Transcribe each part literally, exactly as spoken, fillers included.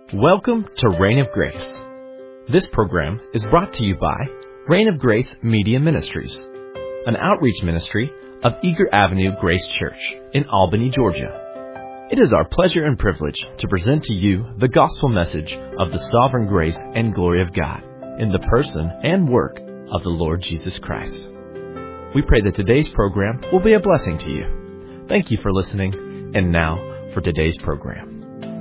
Welcome to Reign of Grace. This program is brought to you by Reign of Grace Media Ministries, an outreach ministry of Eager Avenue Grace Church in Albany, Georgia. It is our pleasure and privilege to present to you the gospel message of the sovereign grace and glory of God in the person and work of the Lord Jesus Christ. We pray that today's program will be a blessing to you. Thank you for listening, and now for today's program.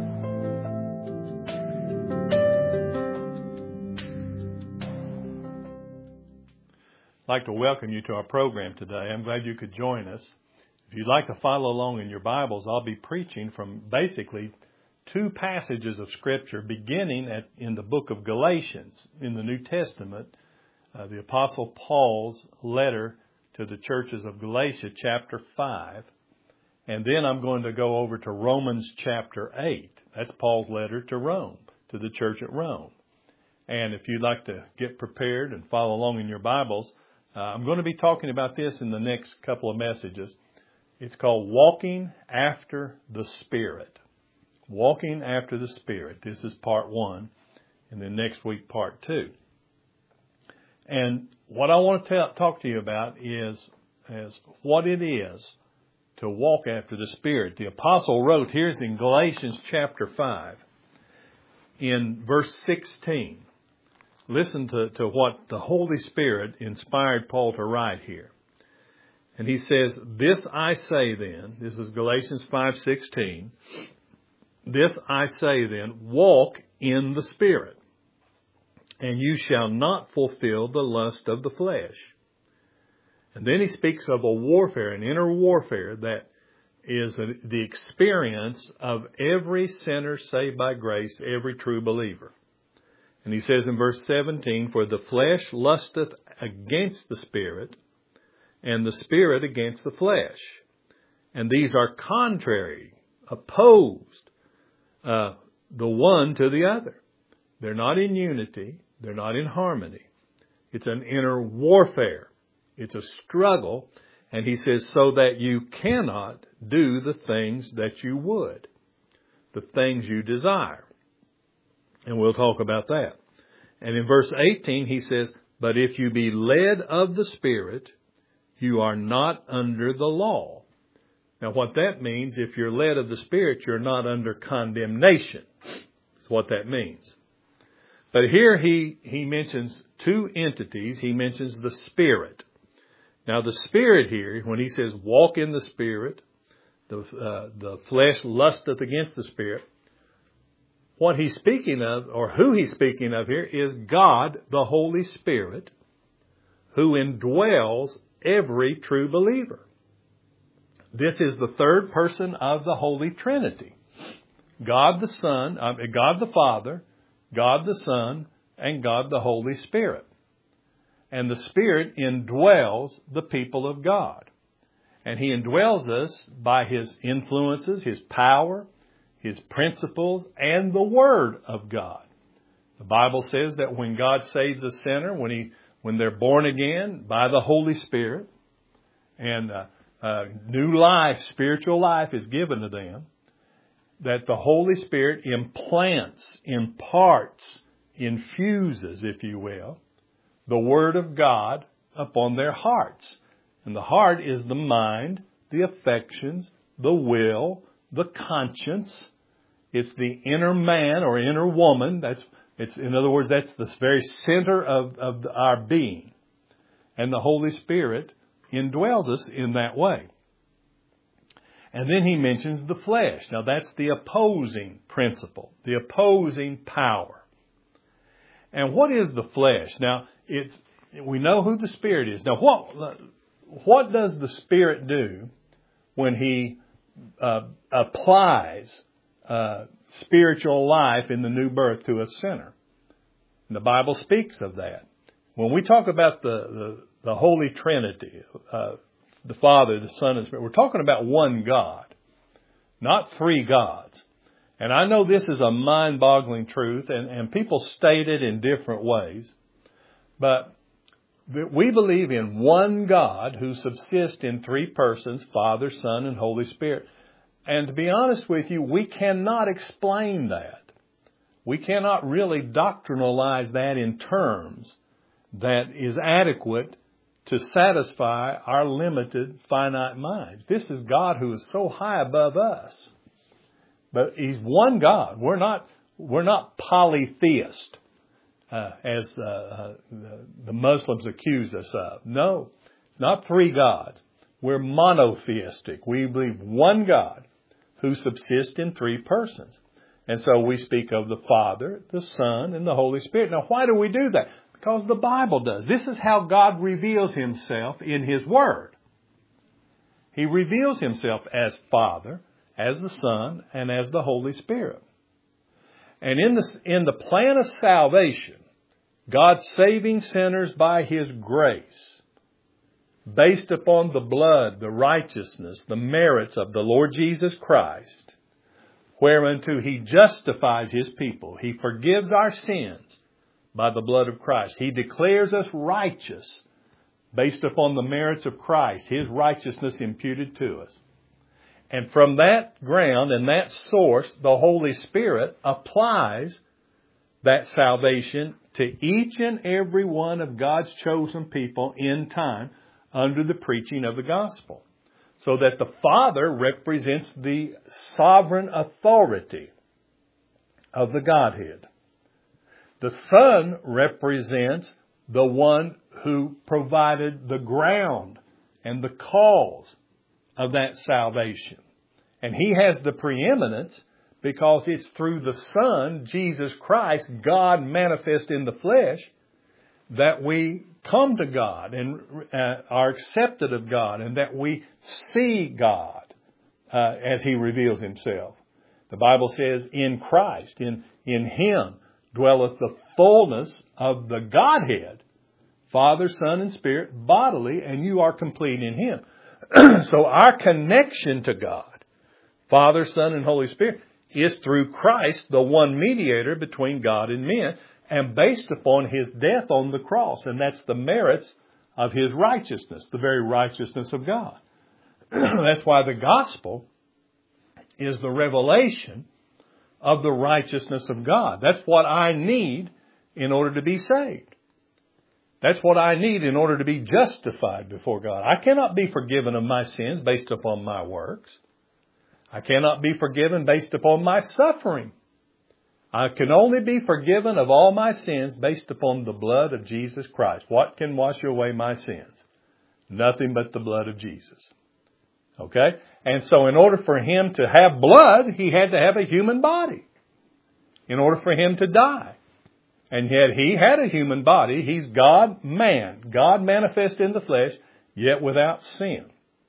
I'd like to welcome you to our program today. I'm glad you could join us. If you'd like to follow along in your Bibles, I'll be preaching from basically two passages of Scripture beginning at, in the book of Galatians in the New Testament, uh, the Apostle Paul's letter to the churches of Galatia, chapter five. And then I'm going to go over to Romans chapter eight. That's Paul's letter to Rome, to the church at Rome. And if you'd like to get prepared and follow along in your Bibles, Uh, I'm going to be talking about this in the next couple of messages. It's called Walking After the Spirit. Walking After the Spirit. This is part one, and then next week part two. And what I want to tell, talk to you about is, is what it is to walk after the Spirit. The apostle wrote, here's in Galatians chapter five, in verse sixteen. Listen to, to what the Holy Spirit inspired Paul to write here. And he says, this I say then, this is Galatians five sixteen, this I say then, walk in the Spirit, and you shall not fulfill the lust of the flesh. And then he speaks of a warfare, an inner warfare that is a, the experience of every sinner saved by grace, every true believer. And he says in verse seventeen, for the flesh lusteth against the Spirit, and the Spirit against the flesh. And these are contrary, opposed, uh, the one to the other. They're not in unity. They're not in harmony. It's an inner warfare. It's a struggle. And he says, so that you cannot do the things that you would, the things you desire. And we'll talk about that. And in verse eighteen, he says, but if you be led of the Spirit, you are not under the law. Now, what that means, if you're led of the Spirit, you're not under condemnation. That's what that means. But here he, he mentions two entities. He mentions the Spirit. Now, the Spirit here, when he says walk in the Spirit, the, uh, the flesh lusteth against the Spirit, what he's speaking of, or who he's speaking of here, is God, the Holy Spirit, who indwells every true believer. This is the third person of the Holy Trinity. God the Son, uh, God the Father, God the Son, and God the Holy Spirit. And the Spirit indwells the people of God. And He indwells us by His influences, His power, His principles, and the Word of God. The Bible says that when God saves a sinner, when he, when they're born again by the Holy Spirit, and uh, uh, new life, spiritual life is given to them, that the Holy Spirit implants, imparts, infuses, if you will, the Word of God upon their hearts. And the heart is the mind, the affections, the will, the conscience. It's the inner man or inner woman. That's it's in other words, that's the very center of, of our being. And the Holy Spirit indwells us in that way. And then he mentions the flesh. Now that's the opposing principle, the opposing power. And what is the flesh? Now it's we know who the Spirit is. Now what what does the Spirit do when He Uh, applies uh, spiritual life in the new birth to a sinner? And the Bible speaks of that. When we talk about the, the, the Holy Trinity, uh, the Father, the Son, and the Spirit, we're talking about one God, not three gods. And I know this is a mind-boggling truth, and, and people state it in different ways. But we believe in one God who subsists in three persons, Father, Son, and Holy Spirit. And to be honest with you, we cannot explain that. we cannot really doctrinalize that in terms that is adequate to satisfy our limited, finite minds. This is God who is so high above us. But He's one God. We're not, we're not polytheist, uh, as uh, uh, the, the Muslims accuse us of. No, it's not three gods. We're monotheistic. We believe one God who subsists in three persons. And so we speak of the Father, the Son, and the Holy Spirit. Now, why do we do that? Because the Bible does. This is how God reveals Himself in His Word. He reveals Himself as Father, as the Son, and as the Holy Spirit. And in the, in the plan of salvation, God saving sinners by His grace, based upon the blood, the righteousness, the merits of the Lord Jesus Christ, whereunto He justifies His people. He forgives our sins by the blood of Christ. He declares us righteous based upon the merits of Christ, His righteousness imputed to us. And from that ground and that source, the Holy Spirit applies that salvation to each and every one of God's chosen people in time under the preaching of the gospel. So that the Father represents the sovereign authority of the Godhead. The Son represents the one who provided the ground and the cause of that salvation. And He has the preeminence because it's through the Son, Jesus Christ, God manifest in the flesh, that we come to God and uh, are accepted of God, and that we see God uh, as He reveals Himself. The Bible says, in Christ, in, in Him, dwelleth the fullness of the Godhead, Father, Son, and Spirit, bodily, and you are complete in Him. So our connection to God, Father, Son, and Holy Spirit, is through Christ, the one mediator between God and men, and based upon His death on the cross. And that's the merits of His righteousness, the very righteousness of God. That's why the gospel is the revelation of the righteousness of God. That's what I need in order to be saved. That's what I need in order to be justified before God. I cannot be forgiven of my sins based upon my works. I cannot be forgiven based upon my suffering. I can only be forgiven of all my sins based upon the blood of Jesus Christ. What can wash away my sins? Nothing but the blood of Jesus. Okay? And so in order for Him to have blood, He had to have a human body in order for Him to die. And yet He had a human body. He's God, man. God manifest in the flesh, yet without sin.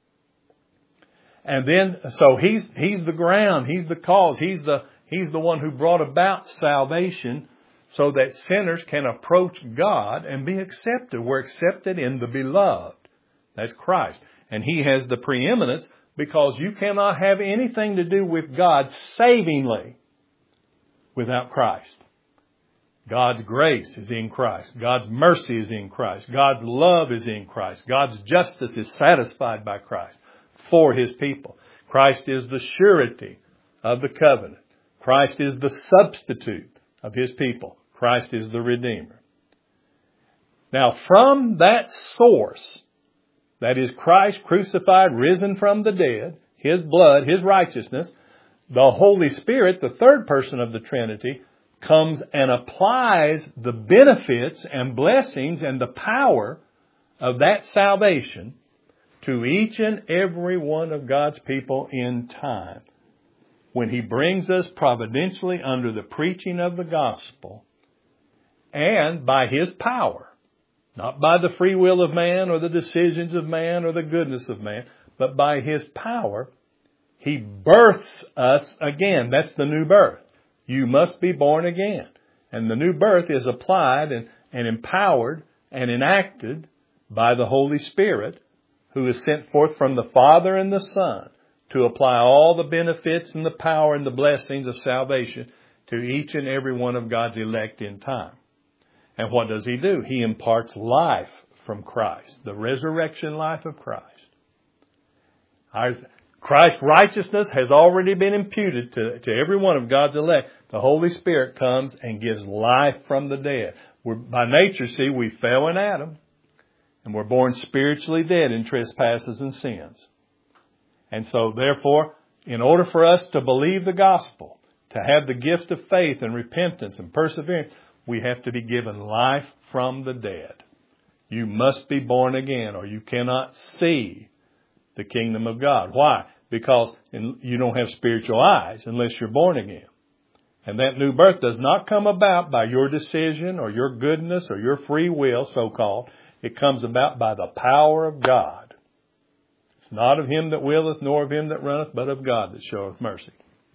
And then, so He's, He's the ground. He's the cause. He's the, He's the one who brought about salvation so that sinners can approach God and be accepted. We're accepted in the beloved. That's Christ. And He has the preeminence because you cannot have anything to do with God savingly without Christ. God's grace is in Christ. God's mercy is in Christ. God's love is in Christ. God's justice is satisfied by Christ for His people. Christ is the surety of the covenant. Christ is the substitute of His people. Christ is the Redeemer. Now, from that source, that is Christ crucified, risen from the dead, His blood, His righteousness, the Holy Spirit, the third person of the Trinity, comes and applies the benefits and blessings and the power of that salvation to each and every one of God's people in time. When He brings us providentially under the preaching of the gospel and by His power, not by the free will of man or the decisions of man or the goodness of man, but by His power, He births us again. That's the new birth. You must be born again. And the new birth is applied and, and empowered and enacted by the Holy Spirit, who is sent forth from the Father and the Son to apply all the benefits and the power and the blessings of salvation to each and every one of God's elect in time. And what does He do? He imparts life from Christ, the resurrection life of Christ. Ours, Christ's righteousness has already been imputed to, to every one of God's elect. The Holy Spirit comes and gives life from the dead. We're, by nature, see, we fell in Adam, and we're born spiritually dead in trespasses and sins. And so, therefore, in order for us to believe the gospel, to have the gift of faith and repentance and perseverance, we have to be given life from the dead. You must be born again, or you cannot see the kingdom of God. Why? Because you don't have spiritual eyes unless you're born again. And that new birth does not come about by your decision or your goodness or your free will, so-called. It comes about by the power of God. It's not of him that willeth, nor of him that runneth, but of God that showeth mercy.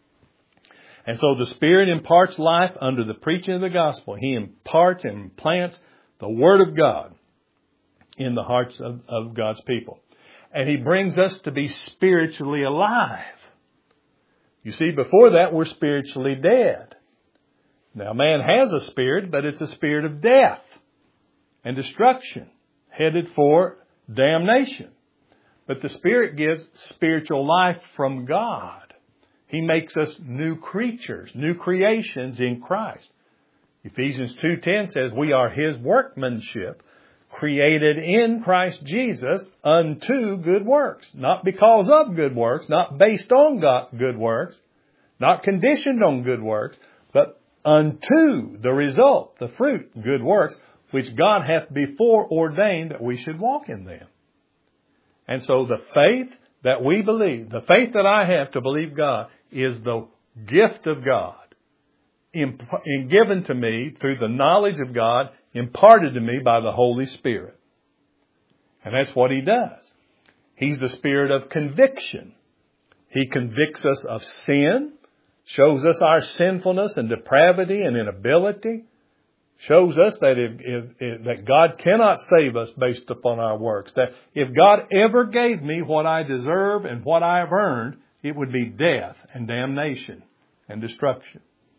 And so the Spirit imparts life under the preaching of the gospel. He imparts and implants the Word of God in the hearts of, of God's people. And He brings us to be spiritually alive. You see, before that, we're spiritually dead. Now, man has a spirit, but it's a spirit of death and destruction, headed for damnation. But the Spirit gives spiritual life from God. He makes us new creatures, new creations in Christ. Ephesians two ten says we are His workmanship, created in Christ Jesus unto good works. Not because of good works, not based on God, good works, not conditioned on good works, but unto the result, the fruit, good works, which God hath before ordained that we should walk in them. And so the faith that we believe, the faith that I have to believe God, is the gift of God, in, in given to me through the knowledge of God, imparted to me by the Holy Spirit. And that's what He does. He's the Spirit of conviction. He convicts us of sin, shows us our sinfulness and depravity and inability, shows us that if, if, if, that God cannot save us based upon our works. That if God ever gave me what I deserve and what I have earned, it would be death and damnation and destruction.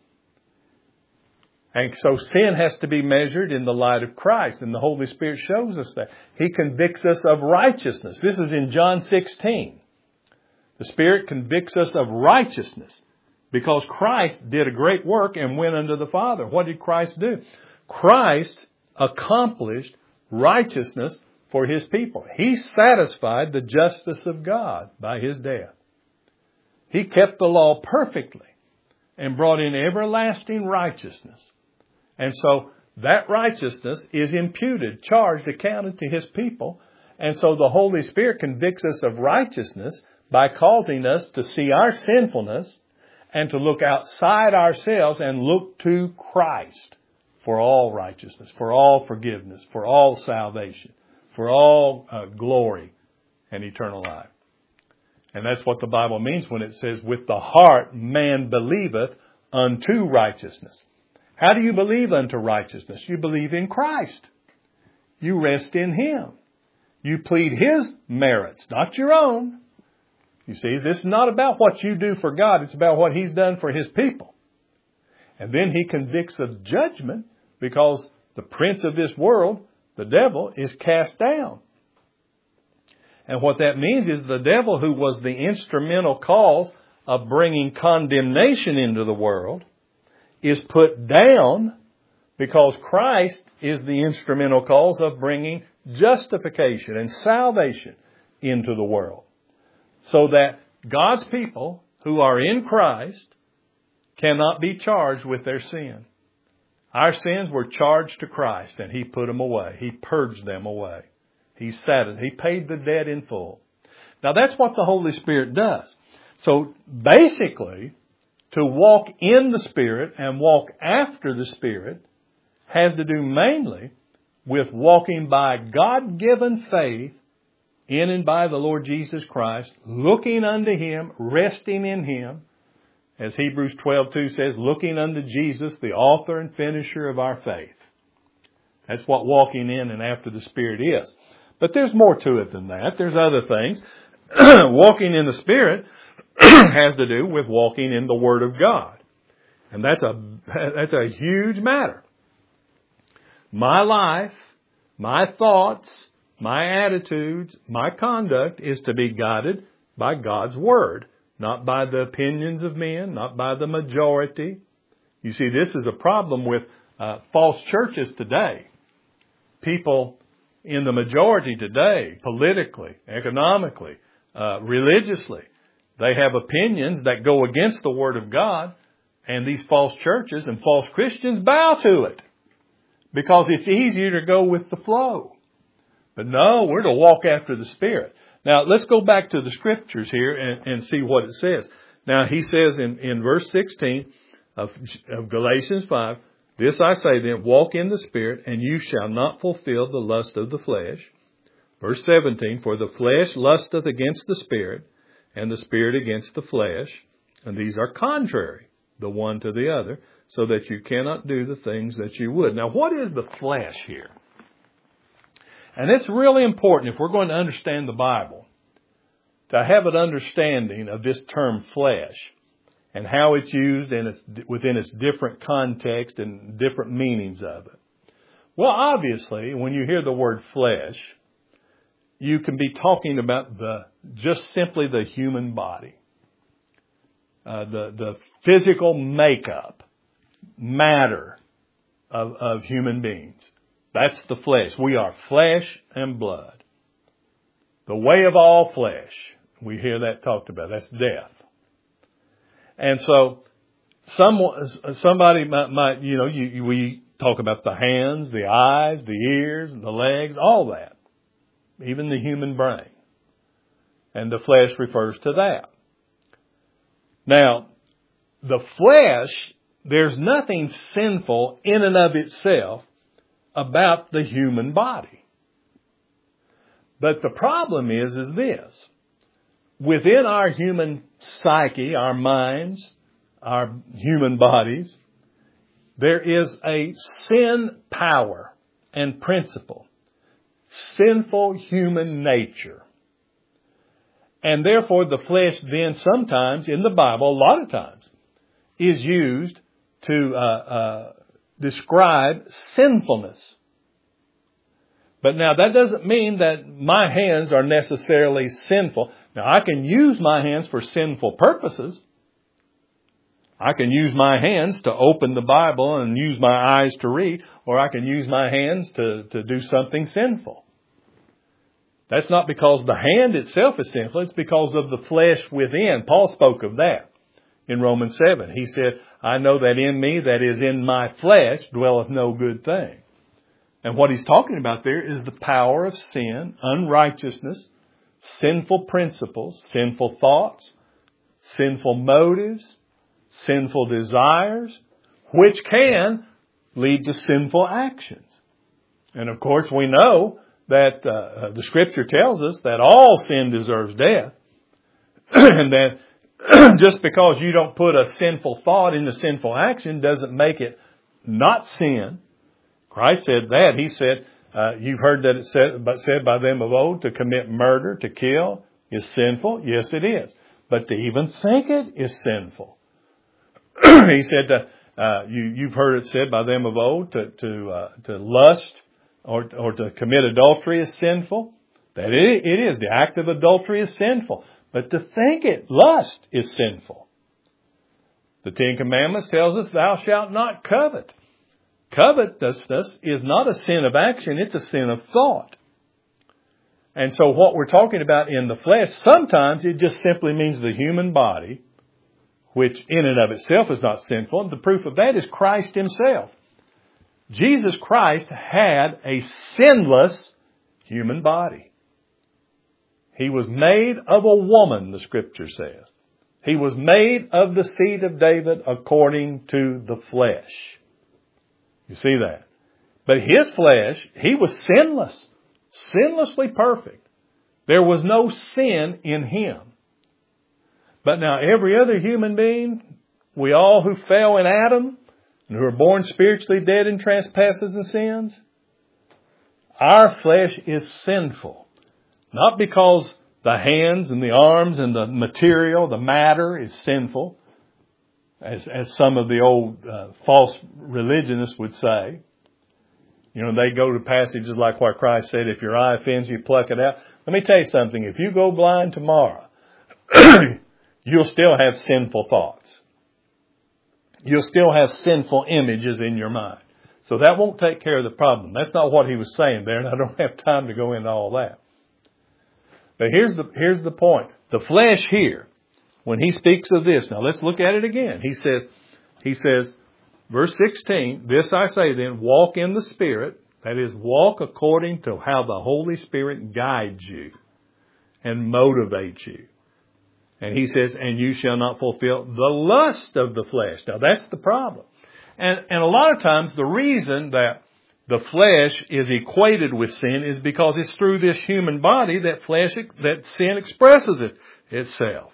And so sin has to be measured in the light of Christ, and the Holy Spirit shows us that. He convicts us of righteousness. This is in John sixteen. The Spirit convicts us of righteousness because Christ did a great work and went unto the Father. What did Christ do? Christ accomplished righteousness for His people. He satisfied the justice of God by His death. He kept the law perfectly and brought in everlasting righteousness. And so that righteousness is imputed, charged, accounted to His people. And so the Holy Spirit convicts us of righteousness by causing us to see our sinfulness and to look outside ourselves and look to Christ for all righteousness, for all forgiveness, for all salvation, for all uh, glory and eternal life. And that's what the Bible means when it says, with the heart man believeth unto righteousness. How do you believe unto righteousness? You believe in Christ. You rest in Him. You plead His merits, not your own. You see, this is not about what you do for God. It's about what He's done for His people. And then He convicts of judgment because the prince of this world, the devil, is cast down. And what that means is the devil, who was the instrumental cause of bringing condemnation into the world, is put down because Christ is the instrumental cause of bringing justification and salvation into the world. So that God's people who are in Christ cannot be charged with their sin. Our sins were charged to Christ, and He put them away. He purged them away. He said He paid the debt in full. Now that's what the Holy Spirit does. So basically, to walk in the Spirit and walk after the Spirit has to do mainly with walking by God-given faith in and by the Lord Jesus Christ, looking unto Him, resting in Him, as Hebrews twelve two says, looking unto Jesus, the author and finisher of our faith. That's what walking in and after the Spirit is. But there's more to it than that. There's other things. Walking in the Spirit has to do with walking in the Word of God. And that's a, that's a huge matter. My life, my thoughts, my attitudes, my conduct is to be guided by God's Word, not by the opinions of men, not by the majority. You see, this is a problem with uh, false churches today. People in the majority today, politically, economically, uh, religiously, they have opinions that go against the Word of God, and these false churches and false Christians bow to it because it's easier to go with the flow. But no, we're to walk after the Spirit. Now, let's go back to the Scriptures here and, and see what it says. Now, he says in, in verse sixteen of, of Galatians five, "This I say then, walk in the Spirit, and you shall not fulfill the lust of the flesh." Verse seventeen, "For the flesh lusteth against the Spirit, and the Spirit against the flesh, and these are contrary, the one to the other, so that you cannot do the things that you would." Now, what is the flesh here? And it's really important if we're going to understand the Bible, to have an understanding of this term flesh and how it's used in its, within its different context and different meanings of it. Well, obviously, when you hear the word flesh, you can be talking about the just simply the human body, uh, the the physical makeup, matter of, of human beings. That's the flesh. We are flesh and blood. The way of all flesh. We hear that talked about. That's death. And so, some, somebody might, might you know, you, we talk about the hands, the eyes, the ears, the legs, all that. Even the human brain. And the flesh refers to that. Now, the flesh, there's nothing sinful in and of itself about the human body. But the problem is, is this. Within our human psyche, our minds, our human bodies, there is a sin power and principle. Sinful human nature. And therefore the flesh then sometimes in the Bible, a lot of times, is used to uh, uh, describe sinfulness. But now that doesn't mean that my hands are necessarily sinful. Now I can use my hands for sinful purposes. I can use my hands to open the Bible and use my eyes to read, or I can use my hands to, to do something sinful. That's not because the hand itself is sinful. It's because of the flesh within. Paul spoke of that in Romans seven. He said, "I know that in me, that is in my flesh, dwelleth no good thing." And what he's talking about there is the power of sin, unrighteousness, sinful principles, sinful thoughts, sinful motives, sinful desires, which can lead to sinful actions. And of course we know that uh, the Scripture tells us that all sin deserves death. And that just because you don't put a sinful thought into sinful action doesn't make it not sin. Christ said that. He said, uh, you've heard that it said, but said by them of old, to commit murder, to kill, is sinful. Yes, it is. But to even think it is sinful. He said, to, uh, you, you've heard it said by them of old, to to, uh, to lust or, or to commit adultery is sinful. That it, it is. The act of adultery is sinful. But to think it, lust, is sinful. The Ten Commandments tells us, thou shalt not covet. Covetousness is not a sin of action, it's a sin of thought. And so what we're talking about in the flesh, sometimes it just simply means the human body, which in and of itself is not sinful. And the proof of that is Christ Himself. Jesus Christ had a sinless human body. He was made of a woman, the Scripture says. He was made of the seed of David according to the flesh. You see that? But His flesh, He was sinless, sinlessly perfect. There was no sin in Him. But now every other human being, we all who fell in Adam and who are born spiritually dead in trespasses and sins, our flesh is sinful. Not because the hands and the arms and the material, the matter is sinful, as, as some of the old uh, false religionists would say. You know, they go to passages like what Christ said, if your eye offends you, pluck it out. Let me tell you something. If you go blind tomorrow, you'll still have sinful thoughts. You'll still have sinful images in your mind. So that won't take care of the problem. That's not what he was saying there, and I don't have time to go into all that. But here's the, here's the point. The flesh here, when he speaks of this, now let's look at it again. He says, he says, verse sixteen, this I say then, walk in the Spirit, that is, walk according to how the Holy Spirit guides you and motivates you. And he says, and you shall not fulfill the lust of the flesh. Now that's the problem. And, and a lot of times the reason that the flesh is equated with sin is because it's through this human body that flesh, that sin expresses it itself.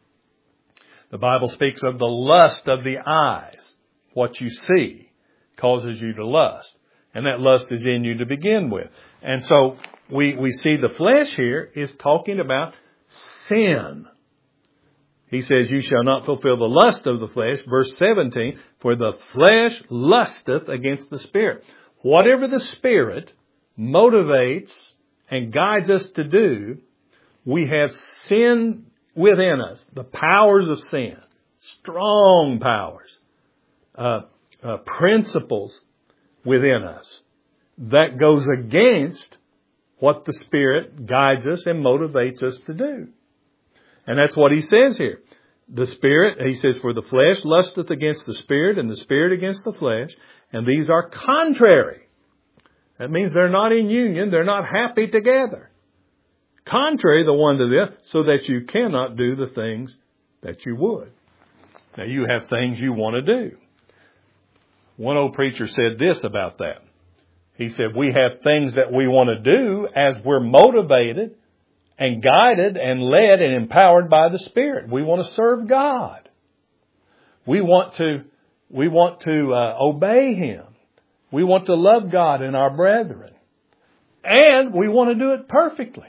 The Bible speaks of the lust of the eyes. What you see causes you to lust. And that lust is in you to begin with. And so we, we see the flesh here is talking about sin. He says, you shall not fulfill the lust of the flesh. Verse seventeen, for the flesh lusteth against the Spirit. Whatever the Spirit motivates and guides us to do, we have sin within us. The powers of sin. Strong powers. Uh, uh, principles within us. That goes against what the Spirit guides us and motivates us to do. And that's what he says here. The Spirit, he says, for the flesh lusteth against the Spirit, and the Spirit against the flesh, and these are contrary. That means they're not in union, they're not happy together. Contrary the one to the other, so that you cannot do the things that you would. Now you have things you want to do. One old preacher said this about that. He said, we have things that we want to do as we're motivated and guided and led and empowered by the Spirit. We want to serve God. We want to, we want to uh, obey Him. We want to love God and our brethren. And we want to do it perfectly.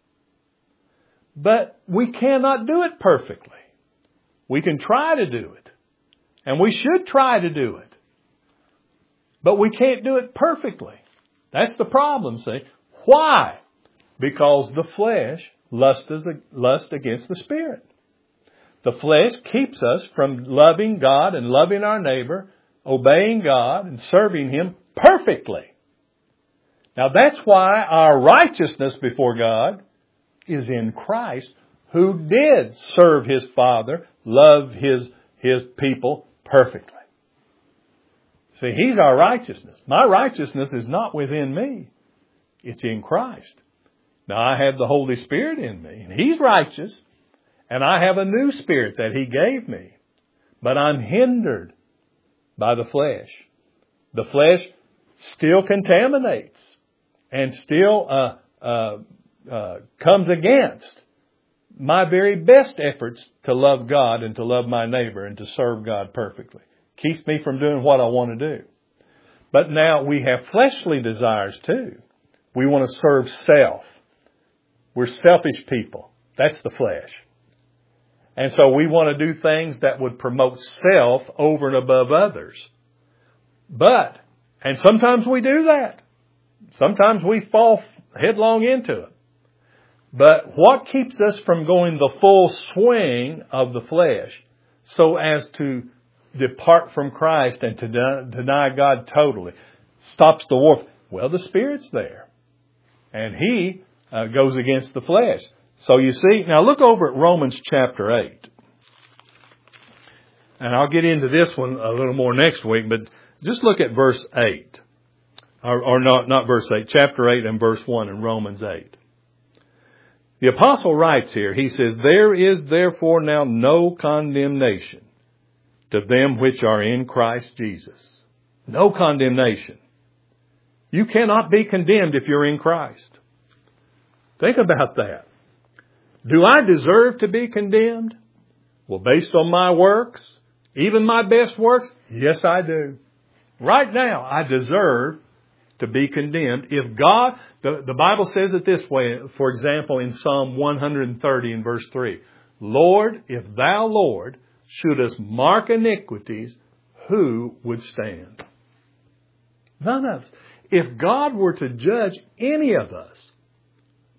But we cannot do it perfectly. We can try to do it. And we should try to do it. But we can't do it perfectly. That's the problem, see. Why? Because the flesh lusts against the Spirit. The flesh keeps us from loving God and loving our neighbor, obeying God and serving Him perfectly. Now that's why our righteousness before God is in Christ, who did serve His Father, love His, His people perfectly. See, He's our righteousness. My righteousness is not within me. It's in Christ. Now I have the Holy Spirit in me, and He's righteous, and I have a new spirit that He gave me. But I'm hindered by the flesh. The flesh still contaminates and still uh, uh, uh, comes against my very best efforts to love God and to love my neighbor and to serve God perfectly. Keeps me from doing what I want to do. But now we have fleshly desires too. We want to serve self. We're selfish people. That's the flesh. And so we want to do things that would promote self over and above others. But, and sometimes we do that. Sometimes we fall headlong into it. But what keeps us from going the full swing of the flesh so as to depart from Christ and to deny God totally? Stops the war. Well, the Spirit's there. And He uh, goes against the flesh. So you see, now look over at Romans chapter eight. And I'll get into this one a little more next week, but just look at verse eight. Or, or not, not verse eight, chapter eight and verse one in Romans eight. The apostle writes here, he says, there is therefore now no condemnation to them which are in Christ Jesus. No condemnation. You cannot be condemned if you're in Christ. Think about that. Do I deserve to be condemned? Well, based on my works, even my best works, yes, I do. Right now, I deserve to be condemned. If God, the, the Bible says it this way, for example, in Psalm one thirty in verse three, Lord, if thou, Lord, shouldest mark iniquities, who would stand? None of us. If God were to judge any of us,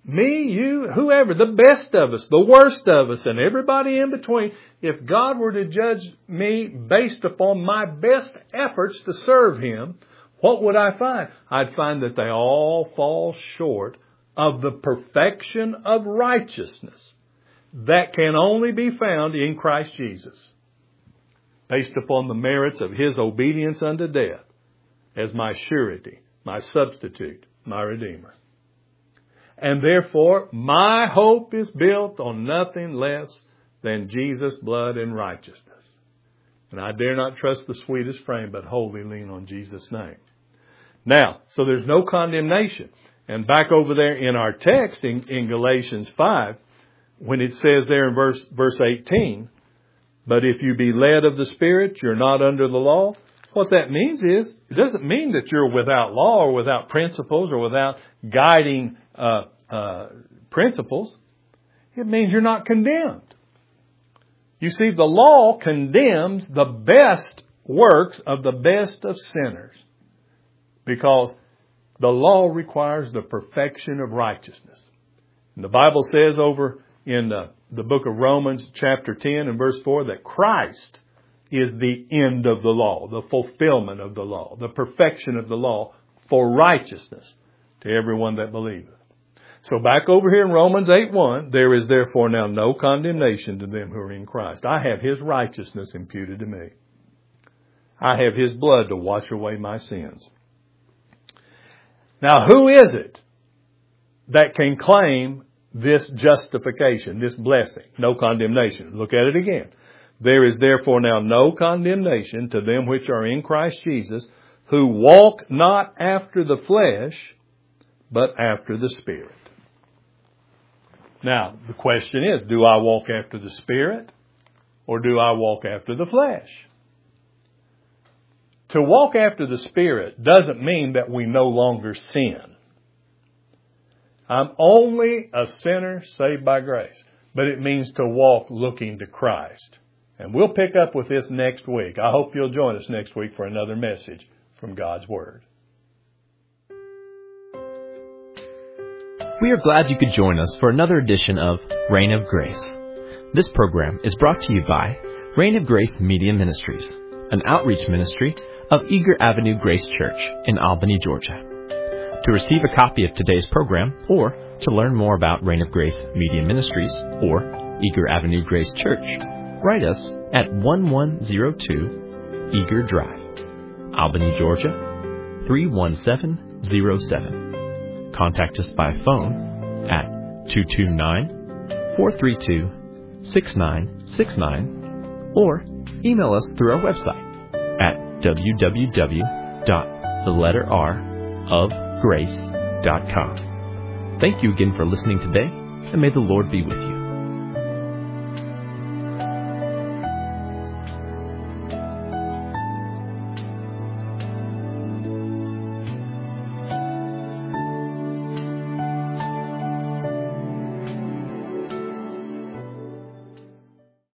me, you, whoever, the best of us, the worst of us, and everybody in between, if God were to judge me based upon my best efforts to serve Him, what would I find? I'd find that they all fall short of the perfection of righteousness that can only be found in Christ Jesus, based upon the merits of His obedience unto death as my surety, my substitute, my Redeemer. And therefore, my hope is built on nothing less than Jesus' blood and righteousness. And I dare not trust the sweetest frame, but wholly lean on Jesus' name. Now, so there's no condemnation. And back over there in our text in, in Galatians five, when it says there in verse, verse eighteen, but if you be led of the Spirit, you're not under the law. What that means is, it doesn't mean that you're without law or without principles or without guiding uh, uh, principles. It means you're not condemned. You see, the law condemns the best works of the best of sinners, because the law requires the perfection of righteousness. And the Bible says over in the, the book of Romans chapter ten and verse four that Christ is the end of the law, the fulfillment of the law, the perfection of the law for righteousness to everyone that believeth. So back over here in Romans eight one, there is therefore now no condemnation to them who are in Christ. I have His righteousness imputed to me. I have His blood to wash away my sins. Now, who is it that can claim this justification, this blessing? No condemnation. Look at it again. There is therefore now no condemnation to them which are in Christ Jesus, who walk not after the flesh, but after the Spirit. Now, the question is, do I walk after the Spirit, or do I walk after the flesh? To walk after the Spirit doesn't mean that we no longer sin. I'm only a sinner saved by grace, but it means to walk looking to Christ. And we'll pick up with this next week. I hope you'll join us next week for another message from God's Word. We are glad you could join us for another edition of Reign of Grace. This program is brought to you by Reign of Grace Media Ministries, an outreach ministry of Eager Avenue Grace Church in Albany, Georgia. To receive a copy of today's program, or to learn more about Reign of Grace Media Ministries or Eager Avenue Grace Church, write us at one one zero two Eager Drive, Albany, Georgia three one seven zero seven. Contact us by phone at two two nine, four three two, six nine six nine or email us through our website at w w w dot the letter R of grace dot com. Thank you again for listening today, and may the Lord be with you.